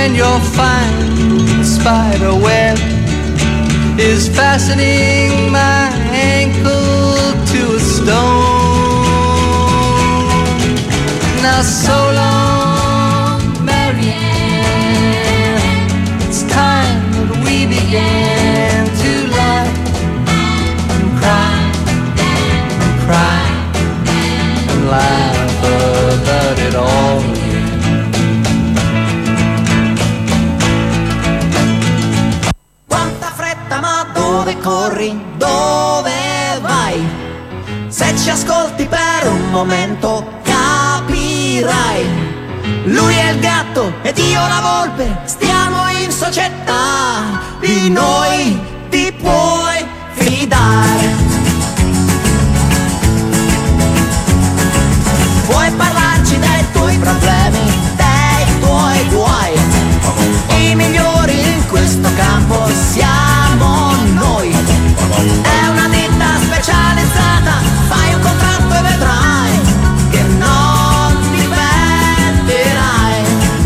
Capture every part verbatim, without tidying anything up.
and you'll find the spider web is fastening my ankle to a stone. Now so long, Marianne, it's time that we began to laugh and cry and cry and laugh about it all again. Quanta fretta, ma dove corri? Dove vai? Se ci ascolti per un momento capirai. Lui è il gatto ed io la volpe, stiamo in società, di noi ti puoi fidare. Puoi parlarci dei tuoi problemi, dei tuoi guai. I migliori in questo campo siamo noi. È una ditta specializzata, fai un contratto e vedrai che non ti pentirai.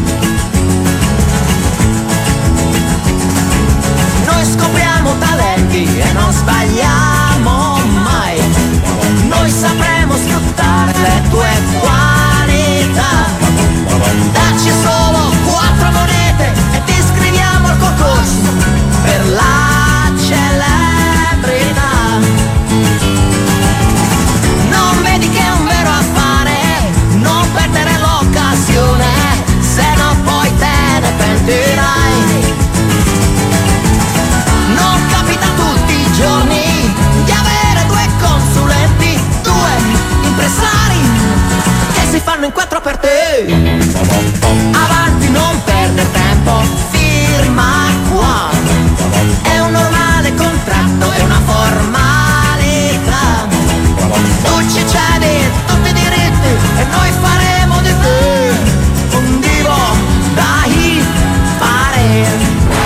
Noi scopriamo talenti e non sbagliamo mai. Noi sapremo sfruttare le tue qualità. Dacci solo quattro monete e ti iscriviamo al concorso per la celebrità. Non vedi che è un vero affare, non perdere l'occasione, se no poi te ne pentirai. Non capita tutti i giorni di avere due consulenti, due impresari che si fanno in quattro per te. Avanti, non perde tempo, firma qua. È un normale contratto, è una formalità. Tu ci cedi tutti i diritti e noi faremo di te un divo da fare.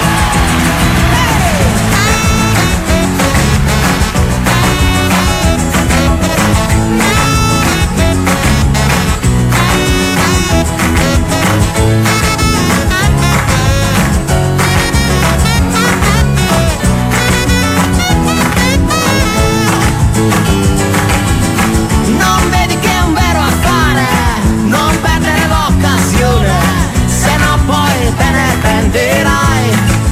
Non vedi che è un vero affare, non perdere l'occasione, se no poi te ne pentirai.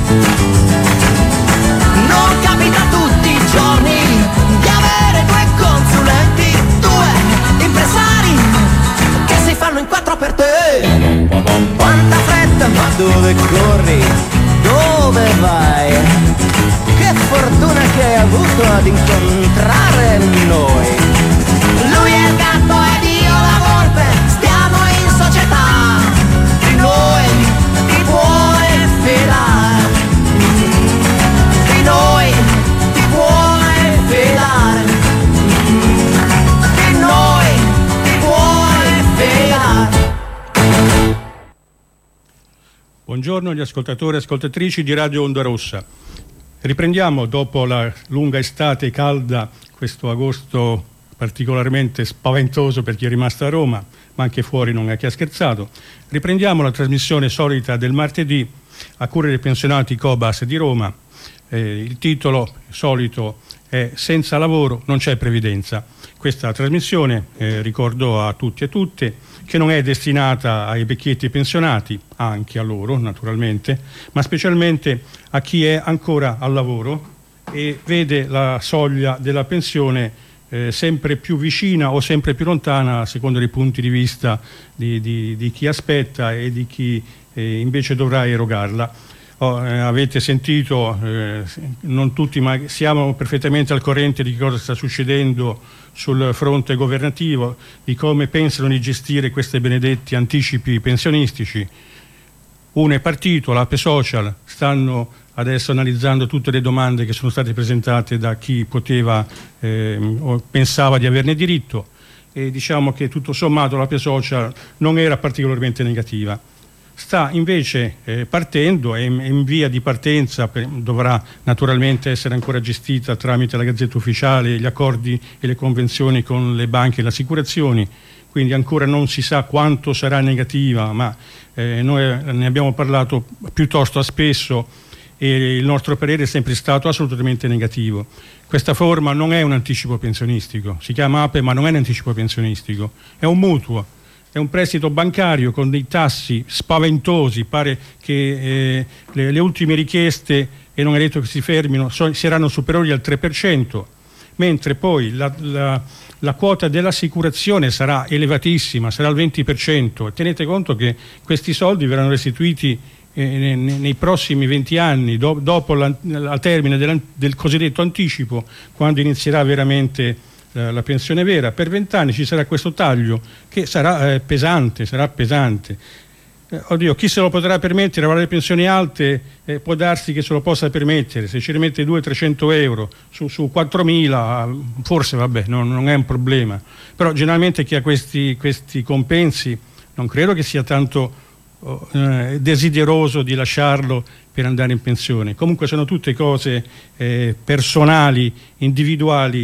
Non capita tutti i giorni di avere due consulenti, due impresari che si fanno in quattro per te. Quanta fretta, ma dove corri? Dove vai? Che fortuna che hai avuto ad incontrare noi. Lui è il gatto ed io la volpe, stiamo in società, di noi ti puoi fidare. Di noi ti puoi fidare. Di noi ti puoi fidare. Buongiorno agli ascoltatori e ascoltatrici di Radio Onda Rossa. Riprendiamo dopo la lunga estate calda, questo agosto particolarmente spaventoso per chi è rimasto a Roma, ma anche fuori non è che ha scherzato. Riprendiamo la trasmissione solita del martedì a cura dei pensionati Cobas di Roma. Eh, il titolo solito è Senza lavoro non c'è previdenza. Questa trasmissione, eh, ricordo a tutti e tutte, che non è destinata ai vecchietti pensionati, anche a loro naturalmente, ma specialmente a chi è ancora al lavoro e vede la soglia della pensione eh, sempre più vicina o sempre più lontana a seconda dei punti di vista di, di, di chi aspetta e di chi eh, invece dovrà erogarla. Oh, eh, avete sentito, eh, non tutti, ma siamo perfettamente al corrente di cosa sta succedendo sul fronte governativo, di come pensano di gestire questi benedetti anticipi pensionistici. Uno è partito, l'Ape Social, stanno adesso analizzando tutte le domande che sono state presentate da chi poteva eh, o pensava di averne diritto, e diciamo che tutto sommato l'Ape Social non era particolarmente negativa. Sta invece eh, partendo, è in, è in via di partenza, per, dovrà naturalmente essere ancora gestita tramite la Gazzetta Ufficiale, gli accordi e le convenzioni con le banche e le assicurazioni, quindi ancora non si sa quanto sarà negativa, ma eh, noi ne abbiamo parlato piuttosto spesso e il nostro parere è sempre stato assolutamente negativo. Questa forma non è un anticipo pensionistico, si chiama A P E ma non è un anticipo pensionistico, è un mutuo, è un prestito bancario con dei tassi spaventosi, pare che eh, le, le ultime richieste, e non è detto che si fermino, so, saranno superiori al tre per cento, mentre poi la, la, la quota dell'assicurazione sarà elevatissima, sarà al venti per cento. Tenete conto che questi soldi verranno restituiti eh, nei, nei prossimi venti anni, do, dopo la, al termine del, del cosiddetto anticipo, quando inizierà veramente eh, la pensione vera. Per venti anni ci sarà questo taglio che sarà eh, pesante, sarà pesante. Eh, oddio, chi se lo potrà permettere, avrà le pensioni alte, eh, può darsi che se lo possa permettere, se ci rimette duecento trecento euro su, su quattromila, forse vabbè, no, non è un problema, però generalmente chi ha questi, questi compensi non credo che sia tanto eh, desideroso di lasciarlo per andare in pensione. Comunque sono tutte cose eh, personali, individuali,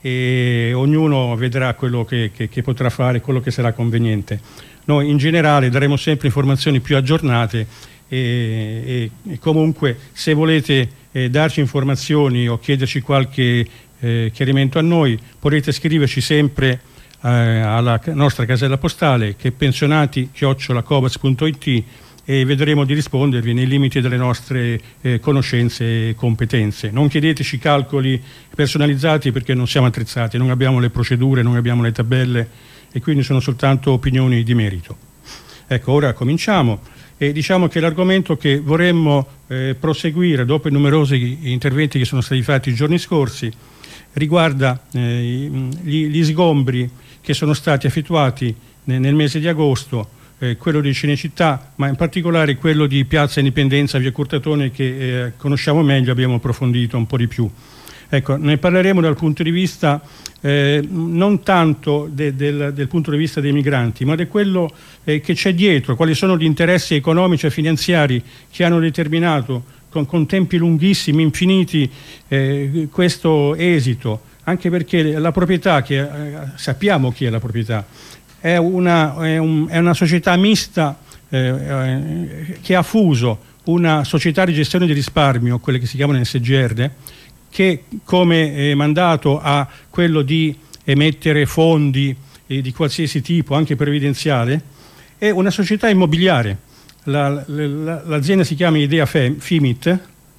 e ognuno vedrà quello che, che, che potrà fare, quello che sarà conveniente. Noi in generale daremo sempre informazioni più aggiornate e, e, e comunque se volete eh, darci informazioni o chiederci qualche eh, chiarimento a noi, potete scriverci sempre eh, alla nostra casella postale, che è pensionati chiocciola covax punto it, e vedremo di rispondervi nei limiti delle nostre eh, conoscenze e competenze. Non chiedeteci calcoli personalizzati perché non siamo attrezzati, non abbiamo le procedure, non abbiamo le tabelle, e quindi sono soltanto opinioni di merito. Ecco, ora cominciamo e diciamo che l'argomento che vorremmo eh, proseguire dopo i numerosi interventi che sono stati fatti i giorni scorsi riguarda eh, gli, gli sgombri che sono stati effettuati nel, nel mese di agosto, eh, quello di Cinecittà, ma in particolare quello di Piazza Indipendenza, via Curtatone, che eh, conosciamo meglio, abbiamo approfondito un po' di più. Ecco, ne parleremo dal punto di vista eh, non tanto de, del, del punto di vista dei migranti, ma di quello eh, che c'è dietro, quali sono gli interessi economici e finanziari che hanno determinato con, con tempi lunghissimi, infiniti, eh, questo esito, anche perché la proprietà, che eh, sappiamo chi è la proprietà, è una, è un, è una società mista eh, eh, che ha fuso una società di gestione di risparmio, quelle che si chiamano S G R, che come eh, mandato ha quello di emettere fondi eh, di qualsiasi tipo, anche previdenziale, è una società immobiliare. La, la, l'azienda si chiama Idea Fimit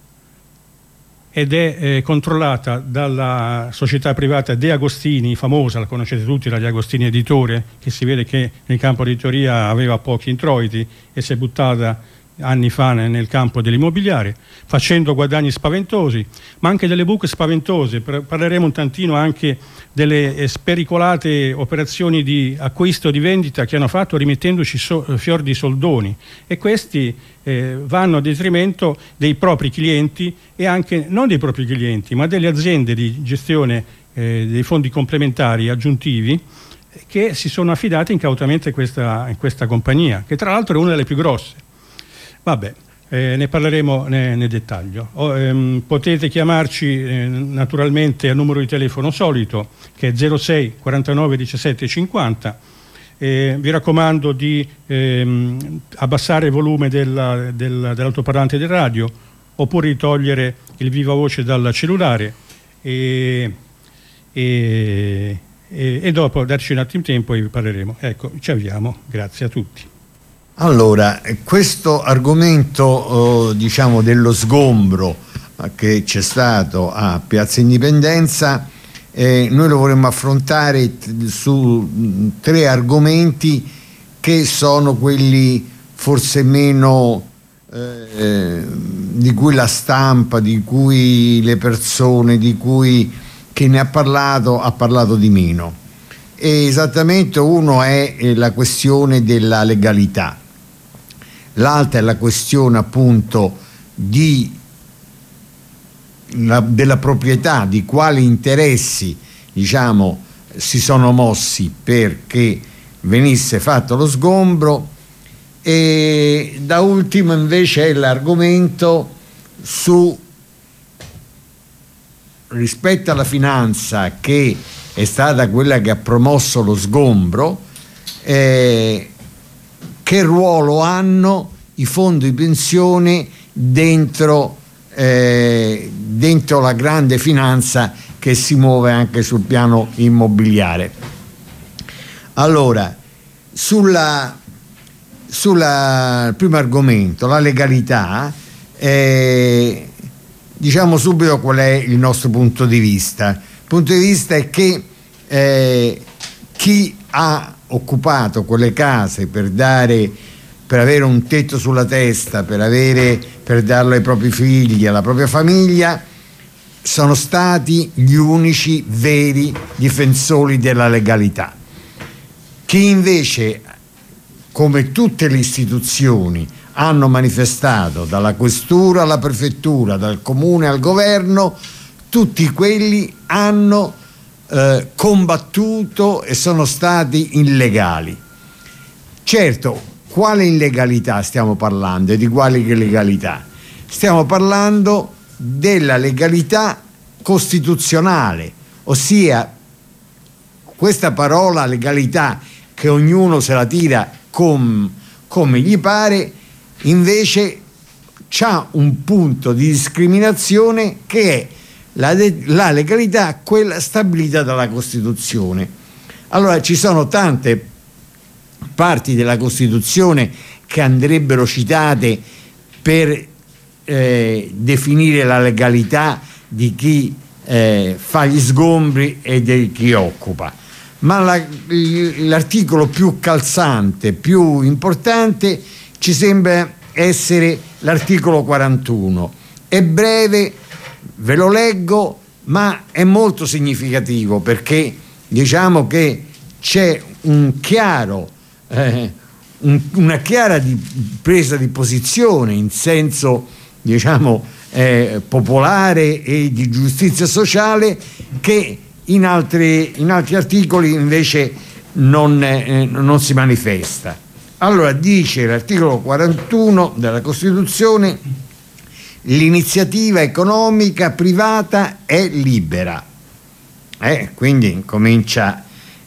ed è eh, controllata dalla società privata De Agostini, famosa, la conoscete tutti, la De Agostini Editore, che si vede che nel campo editoria aveva pochi introiti e si è buttata anni fa nel campo dell'immobiliare, facendo guadagni spaventosi, ma anche delle buche spaventose. Parleremo un tantino anche delle spericolate operazioni di acquisto o di vendita che hanno fatto, rimettendoci so, fior di soldoni, e questi eh, vanno a detrimento dei propri clienti, e anche non dei propri clienti, ma delle aziende di gestione eh, dei fondi complementari aggiuntivi che si sono affidate incautamente in questa, in questa compagnia, che tra l'altro è una delle più grosse. Vabbè, eh, ne parleremo ne, nel dettaglio. O, ehm, potete chiamarci eh, naturalmente al numero di telefono solito, che è zero sei quarantanove diciassette cinquanta. Eh, vi raccomando di ehm, abbassare il volume della, della, dell'altoparlante del radio, oppure di togliere il viva voce dal cellulare e, e, e, e dopo darci un attimo di tempo e vi parleremo. Ecco, ci avviamo. Grazie a tutti. Allora, questo argomento eh, diciamo dello sgombro che c'è stato a Piazza Indipendenza, eh, noi lo vorremmo affrontare t- su tre argomenti che sono quelli forse meno eh, di cui la stampa, di cui le persone, di cui chi ne ha parlato ha parlato di meno. E esattamente uno è eh, la questione della legalità. L'altra è la questione appunto di, la, della proprietà, di quali interessi diciamo si sono mossi perché venisse fatto lo sgombro, e da ultimo invece è l'argomento su rispetto alla finanza, che è stata quella che ha promosso lo sgombro, eh, che ruolo hanno i fondi di pensione dentro, eh, dentro la grande finanza che si muove anche sul piano immobiliare. Allora, sulla, sulla primo argomento, la legalità, eh, diciamo subito qual è il nostro punto di vista. Il punto di vista è che eh, chi ha occupato quelle case per dare, per avere un tetto sulla testa, per avere, per darlo ai propri figli, alla propria famiglia, sono stati gli unici veri difensori della legalità. Chi invece, come tutte le istituzioni, hanno manifestato, dalla questura alla prefettura, dal comune al governo, tutti quelli hanno eh, combattuto e sono stati illegali. Certo, quale illegalità stiamo parlando e di quale legalità? Stiamo parlando della legalità costituzionale, ossia questa parola legalità che ognuno se la tira com, come gli pare, invece c'ha un punto di discriminazione che è la, la legalità, quella stabilita dalla Costituzione. Allora ci sono tante parti della Costituzione che andrebbero citate per eh, definire la legalità di chi eh, fa gli sgombri e di chi occupa, ma la, l'articolo più calzante, più importante ci sembra essere l'articolo quarantuno. È breve, ve lo leggo, ma è molto significativo, perché diciamo che c'è un chiaro eh, un, una chiara di, presa di posizione in senso, diciamo, eh, popolare e di giustizia sociale, che in altri, in altri articoli invece non, eh, non si manifesta. Allora, dice l'articolo quarantuno della Costituzione: l'iniziativa economica privata è libera. Eh, quindi comincia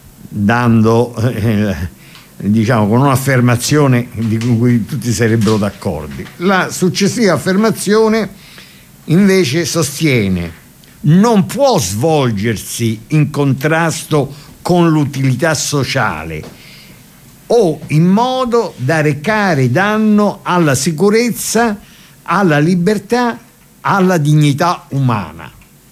dando, eh, diciamo, con un'affermazione di cui tutti sarebbero d'accordo. La successiva affermazione invece sostiene: non può svolgersi in contrasto con l'utilità sociale o in modo da recare danno alla sicurezza, alla libertà, alla dignità umana.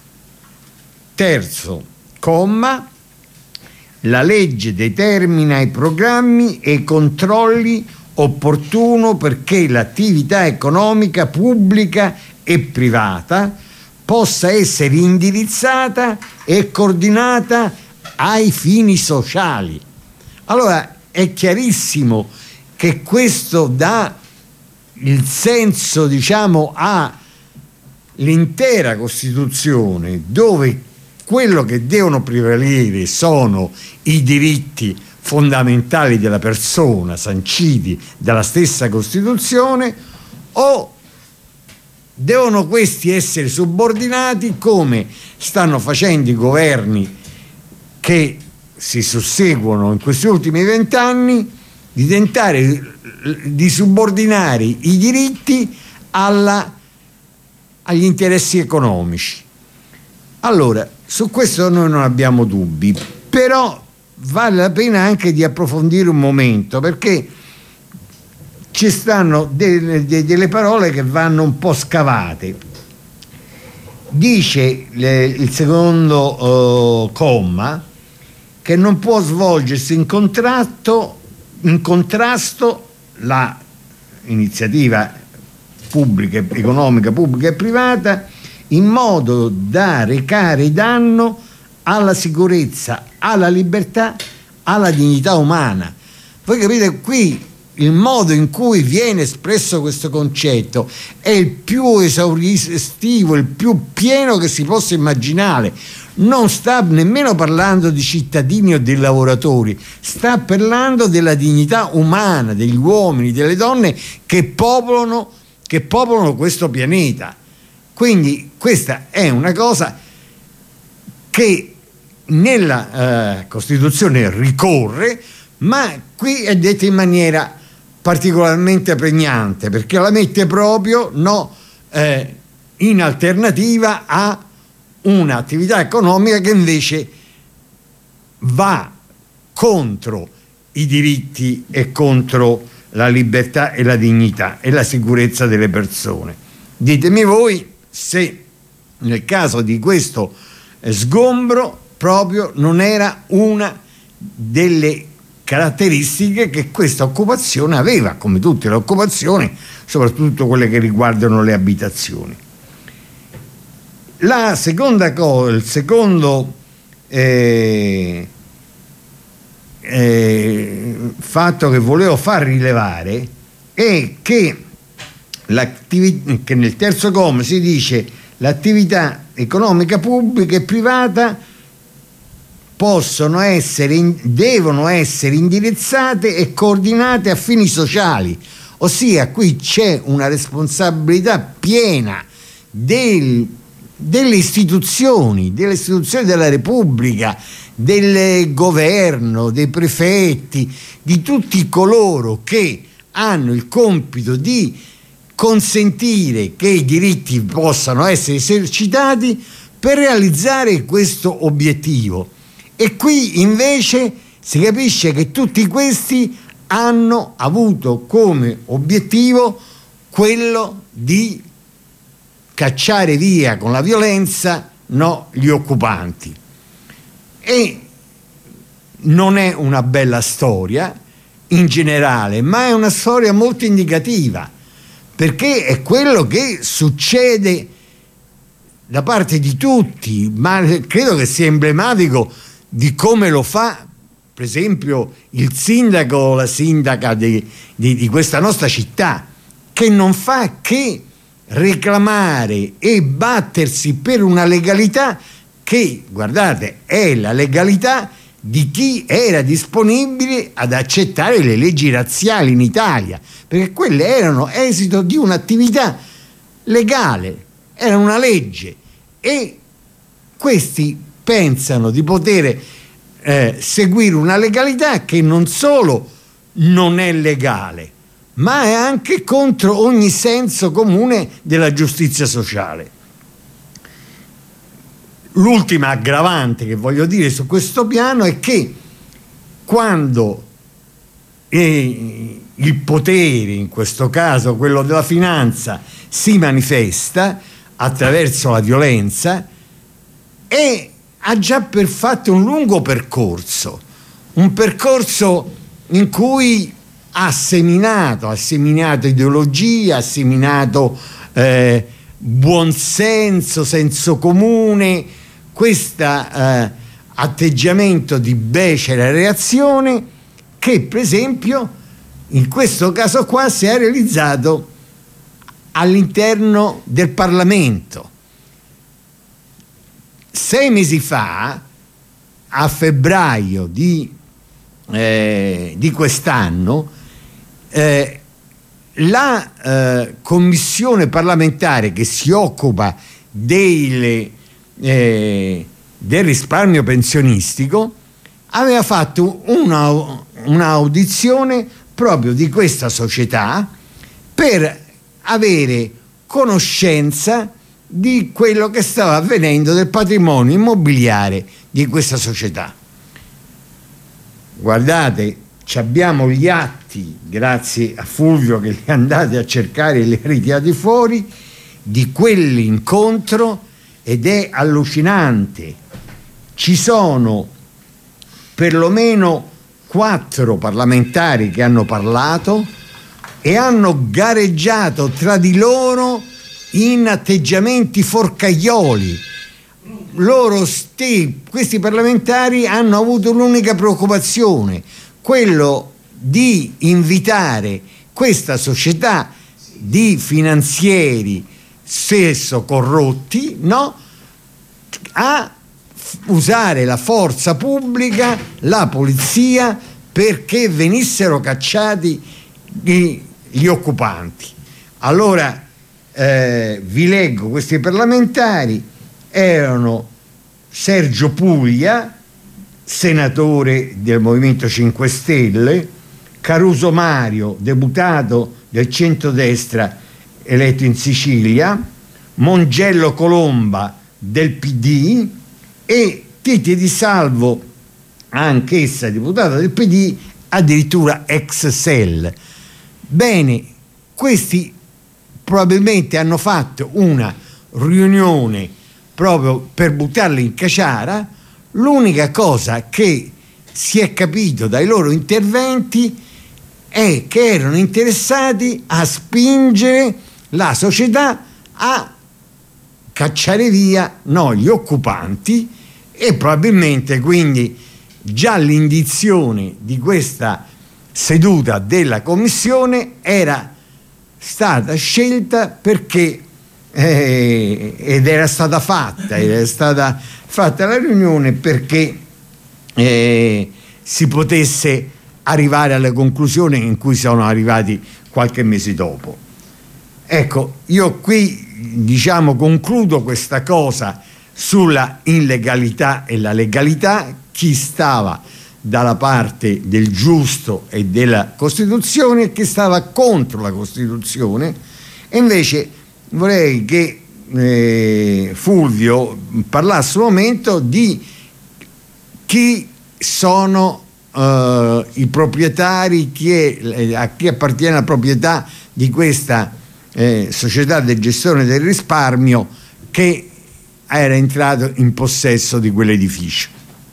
Terzo comma: la legge determina i programmi e i controlli opportuno perché l'attività economica pubblica e privata possa essere indirizzata e coordinata ai fini sociali. Allora è chiarissimo che questo dà il senso, diciamo, all'intera Costituzione, dove quello che devono prevalere sono i diritti fondamentali della persona sanciti dalla stessa Costituzione, o devono questi essere subordinati, come stanno facendo i governi che si susseguono in questi ultimi vent'anni, di tentare di subordinare i diritti alla, agli interessi economici. Allora, su questo noi non abbiamo dubbi, però vale la pena anche di approfondire un momento, perché ci stanno delle, delle parole che vanno un po' scavate. Dice le, il secondo uh, comma che non può svolgersi in contratto, in contrasto la iniziativa pubblica, economica pubblica e privata, in modo da recare danno alla sicurezza, alla libertà, alla dignità umana. Voi capite, qui il modo in cui viene espresso questo concetto è il più esaustivo, il più pieno che si possa immaginare. Non sta nemmeno parlando di cittadini o di lavoratori, sta parlando della dignità umana, degli uomini, delle donne che popolano, che popolano questo pianeta. Quindi questa è una cosa che nella eh, Costituzione ricorre, ma qui è detta in maniera particolarmente pregnante, perché la mette proprio no, eh, in alternativa a un'attività economica che invece va contro i diritti e contro la libertà e la dignità e la sicurezza delle persone. Ditemi voi se nel caso di questo sgombro proprio non era una delle caratteristiche che questa occupazione aveva, come tutte le occupazioni, soprattutto quelle che riguardano le abitazioni. La seconda cosa, il secondo eh, eh, fatto che volevo far rilevare è che, che nel terzo comma si dice l'attività economica pubblica e privata possono essere, devono essere indirizzate e coordinate a fini sociali, ossia qui c'è una responsabilità piena del, delle istituzioni, delle istituzioni della Repubblica, del governo, dei prefetti, di tutti coloro che hanno il compito di consentire che i diritti possano essere esercitati per realizzare questo obiettivo. E qui invece si capisce che tutti questi hanno avuto come obiettivo quello di cacciare via con la violenza no, gli occupanti. E non è una bella storia in generale, ma è una storia molto indicativa, perché è quello che succede da parte di tutti, ma credo che sia emblematico di come lo fa per esempio il sindaco o la sindaca di, di, di questa nostra città, che non fa che reclamare e battersi per una legalità che, guardate, è la legalità di chi era disponibile ad accettare le leggi razziali in Italia, perché quelle erano esito di un'attività legale, era una legge, e questi pensano di poter eh, seguire una legalità che non solo non è legale, ma è anche contro ogni senso comune della giustizia sociale. L'ultima aggravante che voglio dire su questo piano è che quando eh, il potere, in questo caso quello della finanza, si manifesta attraverso la violenza, e ha già per fatto un lungo percorso, un percorso in cui ha seminato, ha seminato ideologia, ha seminato eh, buonsenso, senso comune, questo eh, atteggiamento di becera reazione che per esempio in questo caso qua si è realizzato all'interno del Parlamento. Sei mesi fa, a febbraio di, eh, di quest'anno, eh, la eh, commissione parlamentare che si occupa delle, eh, del risparmio pensionistico aveva fatto una, un'audizione proprio di questa società per avere conoscenza di quello che stava avvenendo del patrimonio immobiliare di questa società. Guardate, abbiamo gli atti, grazie a Fulvio che li andate a cercare e li ha ritirati fuori, di quell'incontro, ed è allucinante. Ci sono perlomeno quattro parlamentari che hanno parlato e hanno gareggiato tra di loro in atteggiamenti forcaioli. Loro sti, questi parlamentari hanno avuto l'unica preoccupazione, quello di invitare questa società di finanzieri spesso corrotti, no, a usare la forza pubblica, la polizia, perché venissero cacciati gli, gli occupanti. Allora eh, vi leggo questi parlamentari: erano Sergio Puglia, senatore del Movimento cinque Stelle, Caruso Mario, deputato del centrodestra eletto in Sicilia, Mongello Colomba del P D e Titi Di Salvo, anch'essa deputata del P D, addirittura ex S E L. Bene, questi probabilmente hanno fatto una riunione proprio per buttarli in caciara. L'unica cosa che si è capito dai loro interventi è che erano interessati a spingere la società a cacciare via no, gli occupanti, e probabilmente quindi già l'indizione di questa seduta della commissione era stata scelta perché eh, ed era stata fatta era stata fatta la riunione perché eh, si potesse arrivare alle conclusioni in cui sono arrivati qualche mese dopo. Ecco, io qui diciamo concludo questa cosa sulla illegalità e la legalità, chi stava dalla parte del giusto e della Costituzione e chi stava contro la Costituzione. E invece vorrei che eh, Fulvio parlasse un momento di chi sono Uh, i proprietari, chi è, a chi appartiene la proprietà di questa eh, società di gestione del risparmio che era entrato in possesso di quell'edificio.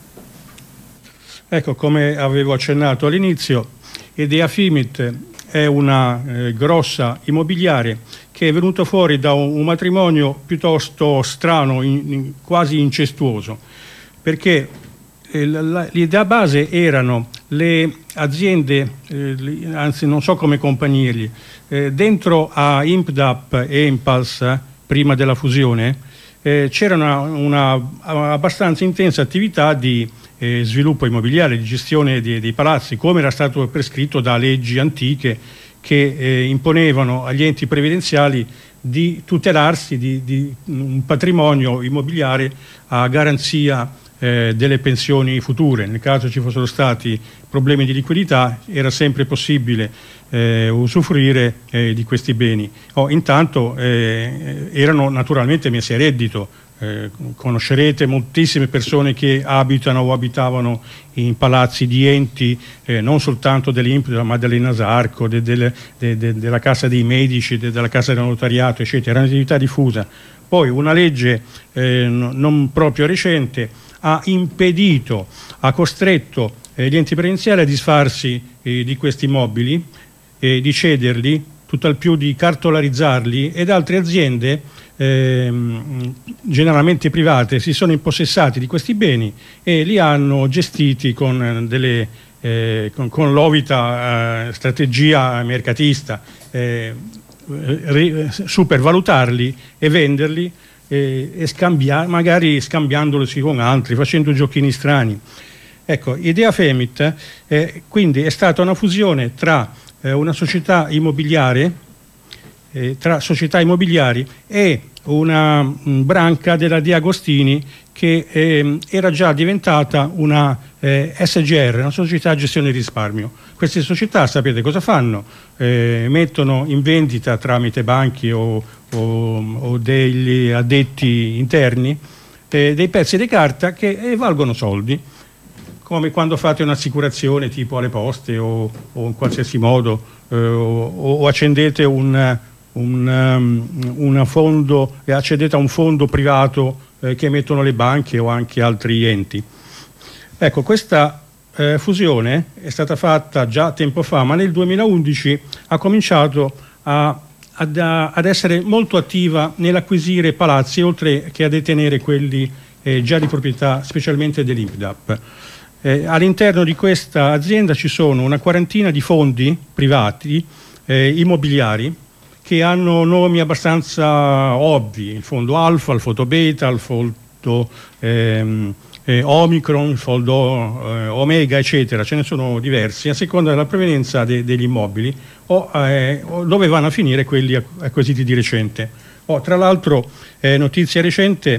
Ecco, come avevo accennato all'inizio, Idea Fimit è una eh, grossa immobiliare che è venuta fuori da un, un matrimonio piuttosto strano, in, in, quasi incestuoso, perché l'idea base erano le aziende, eh, anzi non so come compagnie, eh, dentro a Impdap e Impulse, prima della fusione, eh, c'era una, una abbastanza intensa attività di eh, sviluppo immobiliare, di gestione di, dei palazzi, come era stato prescritto da leggi antiche che eh, imponevano agli enti previdenziali di tutelarsi di, di un patrimonio immobiliare a garanzia Eh, delle pensioni future. Nel caso ci fossero stati problemi di liquidità era sempre possibile eh, usufruire eh, di questi beni. Oh, intanto eh, erano naturalmente messi a reddito. Eh, conoscerete moltissime persone che abitano o abitavano in palazzi di enti eh, non soltanto dell'Impda ma dell'Enasarco, de, de, de, de, della Casa dei Medici, de, della Casa del Notariato, eccetera. Era un'attività diffusa. Poi una legge eh, non proprio recente ha impedito, ha costretto eh, gli enti previdenziali a disfarsi eh, di questi immobili, eh, di cederli, tutt'al più di cartolarizzarli, ed altre aziende, eh, generalmente private, si sono impossessati di questi beni e li hanno gestiti con, delle, eh, con, con l'ovita eh, strategia mercatista, eh, supervalutarli e venderli, e, e scambiare, magari scambiandolosi con altri, facendo giochini strani. Ecco, Idea Femit eh, quindi è stata una fusione tra eh, una società immobiliare, eh, tra società immobiliari e una mh, branca della Di Agostini che eh, era già diventata una eh, S G R, una società a gestione di risparmio. Queste società, sapete cosa fanno? Eh, mettono in vendita tramite banchi o, o, o degli addetti interni eh, dei pezzi di carta che eh, valgono soldi, come quando fate un'assicurazione tipo alle poste o, o in qualsiasi modo eh, o, o accendete un, un, um, una fondo, accedete a un fondo privato eh, che emettono le banche o anche altri enti. Ecco, questa eh, fusione è stata fatta già tempo fa, ma nel duemilaundici ha cominciato a, ad, a, ad essere molto attiva nell'acquisire palazzi, oltre che a detenere quelli eh, già di proprietà specialmente dell'Impdap. Eh, all'interno di questa azienda ci sono una quarantina di fondi privati eh, immobiliari che hanno nomi abbastanza ovvi: il fondo Alfa, il fondo Beta, il fondo ehm, eh, Omicron, il fondo eh, Omega, eccetera. Ce ne sono diversi a seconda della provenienza de- degli immobili o, eh, o dove vanno a finire quelli acquisiti di recente. Oh, tra l'altro, eh, notizia recente,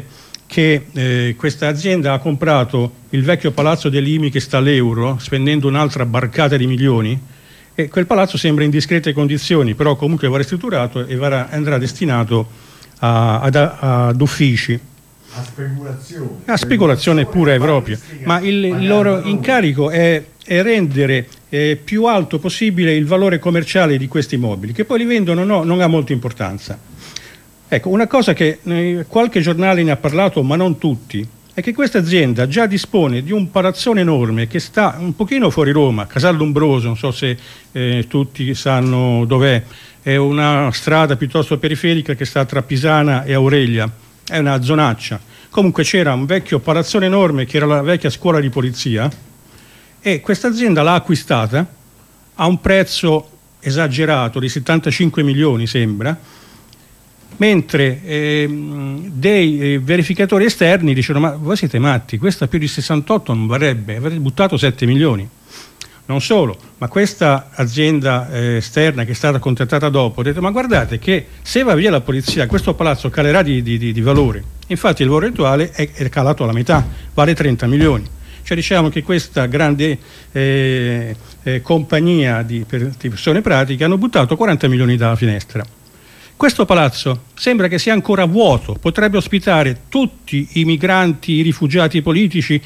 che eh, questa azienda ha comprato il vecchio palazzo dell'I M I che sta all'Euro, spendendo un'altra barcata di milioni, e quel palazzo sembra in discrete condizioni, però comunque va ristrutturato e va, andrà destinato a, ad, ad uffici. A speculazione. A speculazione pure proprio, ma il, il loro incarico è, è rendere eh, più alto possibile il valore commerciale di questi immobili, che poi li vendono o no, non ha molta importanza. Ecco, una cosa che eh, qualche giornale ne ha parlato, ma non tutti, è che questa azienda già dispone di un palazzone enorme che sta un pochino fuori Roma, Casal Lombroso, non so se eh, tutti sanno dov'è, è una strada piuttosto periferica che sta tra Pisana e Aurelia, è una zonaccia. Comunque c'era un vecchio palazzone enorme che era la vecchia scuola di polizia, e questa azienda l'ha acquistata a un prezzo esagerato di settantacinque milioni sembra, mentre eh, dei eh, verificatori esterni dicono: ma voi siete matti, questa più di sessantotto non varrebbe, avrete buttato sette milioni. Non solo, ma questa azienda eh, esterna che è stata contrattata dopo ha detto: ma guardate che se va via la polizia questo palazzo calerà di, di, di, di valore. Infatti il valore attuale è, è calato alla metà, vale trenta milioni. Cioè diciamo che questa grande eh, eh, compagnia di, per, di persone pratiche hanno buttato quaranta milioni dalla finestra. Questo palazzo sembra che sia ancora vuoto, potrebbe ospitare tutti i migranti, i rifugiati politici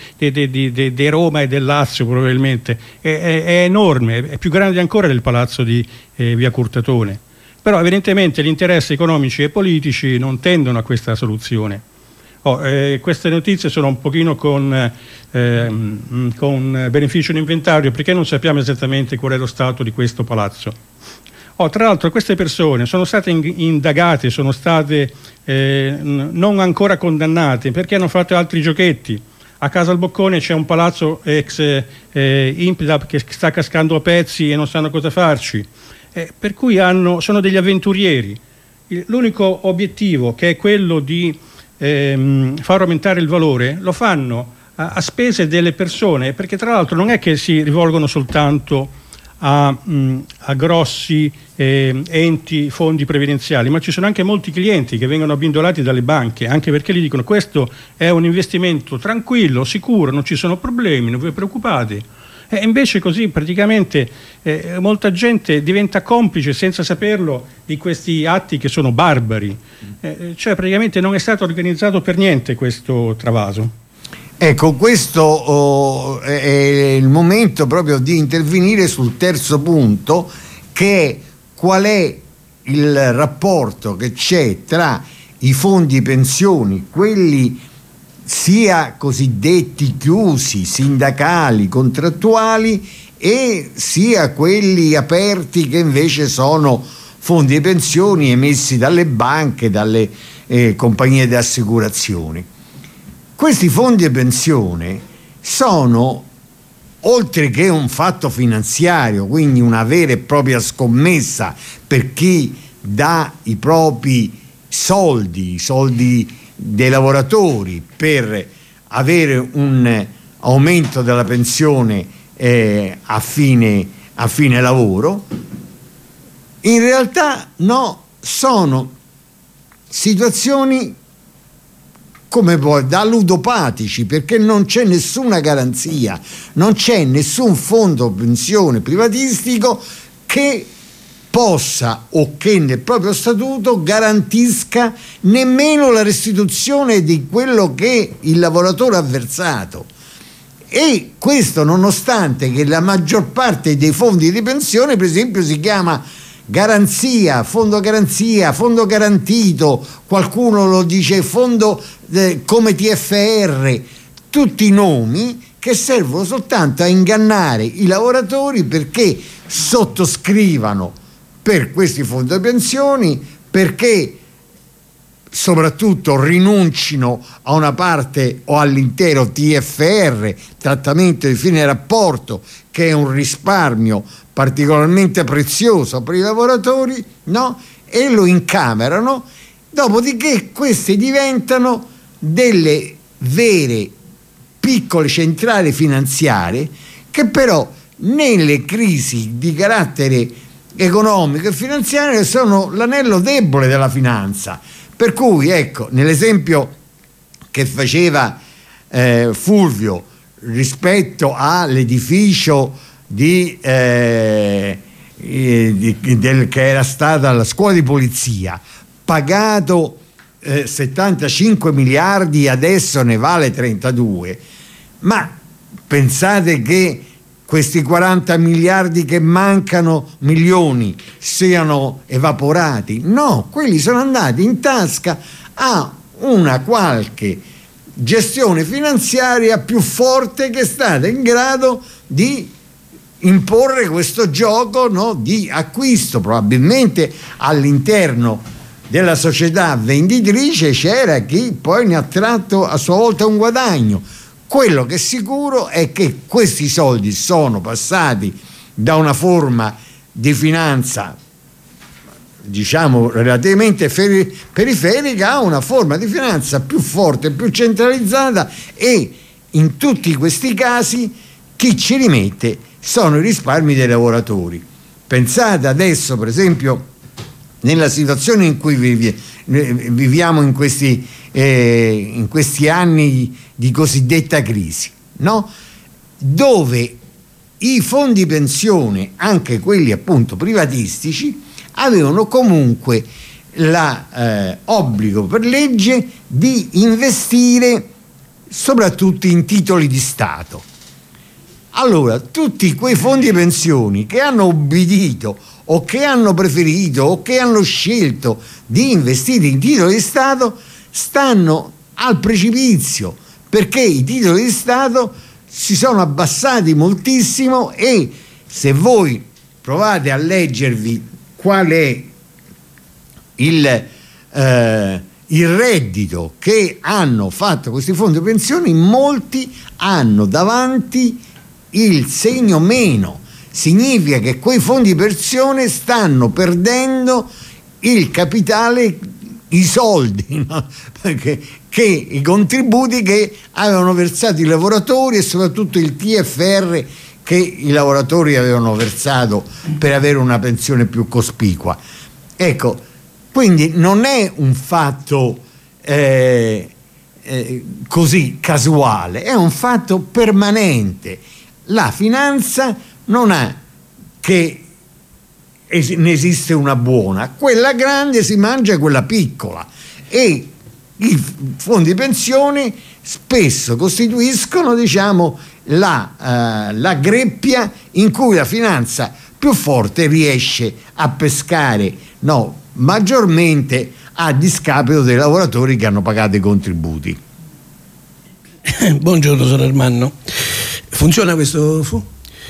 di Roma e del Lazio probabilmente, è, è, è enorme, è più grande ancora del palazzo di eh, Via Curtatone, però evidentemente gli interessi economici e politici non tendono a questa soluzione. Oh, eh, queste notizie sono un pochino con, eh, con beneficio di inventario, perché non sappiamo esattamente qual è lo stato di questo palazzo. Oh, tra l'altro queste persone sono state indagate, sono state eh, non ancora condannate perché hanno fatto altri giochetti. A Casal Boccone c'è un palazzo ex eh, Impidab che sta cascando a pezzi e non sanno cosa farci, eh, per cui hanno, sono degli avventurieri. L'unico obiettivo, che è quello di ehm, far aumentare il valore, lo fanno a, a spese delle persone, perché tra l'altro non è che si rivolgono soltanto A, mh, a grossi eh, enti, fondi previdenziali, ma ci sono anche molti clienti che vengono abbindolati dalle banche, anche perché gli dicono: questo è un investimento tranquillo, sicuro, non ci sono problemi, non vi preoccupate. E invece così praticamente eh, molta gente diventa complice senza saperlo di questi atti che sono barbari, eh, cioè praticamente non è stato organizzato per niente questo travaso. Ecco, questo oh, è il momento proprio di intervenire sul terzo punto, che è qual è il rapporto che c'è tra i fondi pensioni, quelli sia cosiddetti chiusi, sindacali, contrattuali, e sia quelli aperti che invece sono fondi di pensioni emessi dalle banche, dalle eh, compagnie di assicurazioni. Questi fondi di pensione sono, oltre che un fatto finanziario, quindi una vera e propria scommessa per chi dà i propri soldi, i soldi dei lavoratori per avere un aumento della pensione eh, a fine, a fine lavoro, in realtà no, sono situazioni come poi da ludopatici, perché non c'è nessuna garanzia, non c'è nessun fondo pensione privatistico che possa o che nel proprio statuto garantisca nemmeno la restituzione di quello che il lavoratore ha versato. E questo nonostante che la maggior parte dei fondi di pensione, per esempio, si chiama garanzia, fondo garanzia, fondo garantito, qualcuno lo dice fondo eh, come T F R, tutti nomi che servono soltanto a ingannare i lavoratori perché sottoscrivano per questi fondi di pensioni, perché soprattutto rinuncino a una parte o all'intero T F R, trattamento di fine rapporto, che è un risparmio particolarmente prezioso per i lavoratori, no? E lo incamerano, dopodiché queste diventano delle vere piccole centrali finanziarie che però nelle crisi di carattere economico e finanziario sono l'anello debole della finanza. Per cui, ecco, nell'esempio che faceva eh, Fulvio rispetto all'edificio di, eh, di, del, che era stata la scuola di polizia, pagato eh, settantacinque miliardi, adesso ne vale trentadue, ma pensate che questi quaranta miliardi che mancano, milioni, siano evaporati? No, quelli sono andati in tasca a una qualche gestione finanziaria più forte che è stata in grado di imporre questo gioco, no, di acquisto. Probabilmente all'interno della società venditrice c'era chi poi ne ha tratto a sua volta un guadagno. Quello che è sicuro è che questi soldi sono passati da una forma di finanza, diciamo, relativamente feri- periferica a una forma di finanza più forte, più centralizzata, e in tutti questi casi chi ci rimette sono i risparmi dei lavoratori. Pensate adesso, per esempio, nella situazione in cui vivi- viviamo in questi, eh, in questi anni di cosiddetta crisi, no? Dove i fondi pensione, anche quelli appunto privatistici, avevano comunque l'obbligo eh, per legge di investire soprattutto in titoli di Stato. Allora, tutti quei fondi pensioni che hanno obbedito o che hanno preferito o che hanno scelto di investire in titoli di Stato stanno al precipizio, perché i titoli di Stato si sono abbassati moltissimo, e se voi provate a leggervi qual è il, eh, il reddito che hanno fatto questi fondi pensioni, molti hanno davanti il segno meno. Significa che quei fondi pensione stanno perdendo il capitale, i soldi, no? Perché che i contributi che avevano versato i lavoratori, e soprattutto il T F R che i lavoratori avevano versato per avere una pensione più cospicua. Ecco, quindi non è un fatto eh, eh, così casuale, è un fatto permanente. La finanza non ha che es- ne esiste una buona, quella grande si mangia quella piccola, e i fondi pensione spesso costituiscono, diciamo, la, uh, la greppia in cui la finanza più forte riesce a pescare, no, maggiormente a discapito dei lavoratori che hanno pagato i contributi. Buongiorno, sono Ermanno. Funziona questo? Fu?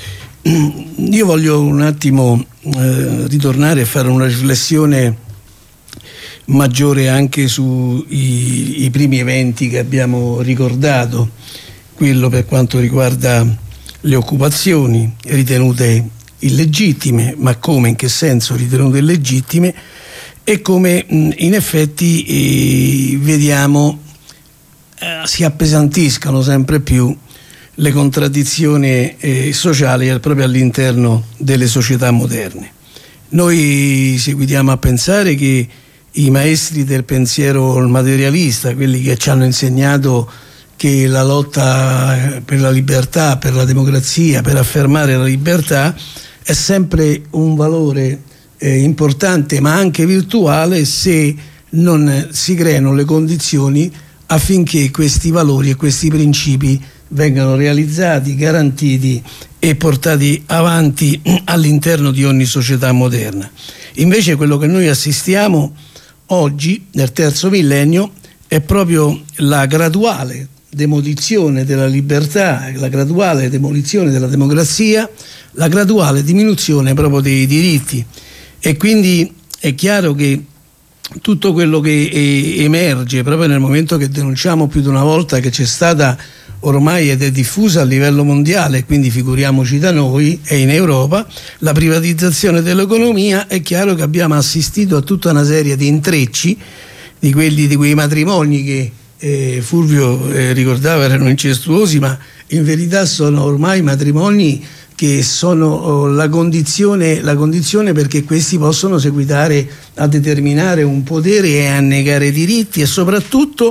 Io voglio un attimo eh, ritornare a fare una riflessione maggiore anche sui i primi eventi che abbiamo ricordato, quello per quanto riguarda le occupazioni ritenute illegittime, ma come, in che senso ritenute illegittime, e come mh, in effetti eh, vediamo eh, si appesantiscano sempre più le contraddizioni eh, sociali proprio all'interno delle società moderne. Noi seguiamo a pensare che i maestri del pensiero materialista, quelli che ci hanno insegnato che la lotta per la libertà, per la democrazia, per affermare la libertà è sempre un valore eh, importante ma anche virtuale, se non si creano le condizioni affinché questi valori e questi principi vengano realizzati, garantiti e portati avanti all'interno di ogni società moderna. Invece quello che noi assistiamo oggi, nel terzo millennio, è proprio la graduale demolizione della libertà, la graduale demolizione della democrazia, la graduale diminuzione proprio dei diritti. E quindi è chiaro che tutto quello che emerge proprio nel momento che denunciamo più di una volta che c'è stata ormai ed è diffusa a livello mondiale, quindi figuriamoci da noi e in Europa, la privatizzazione dell'economia, è chiaro che abbiamo assistito a tutta una serie di intrecci, di quelli di quei matrimoni che eh, Fulvio eh, ricordava erano incestuosi, ma in verità sono ormai matrimoni che sono oh, la condizione, la condizione perché questi possono seguitare a determinare un potere e a negare diritti, e soprattutto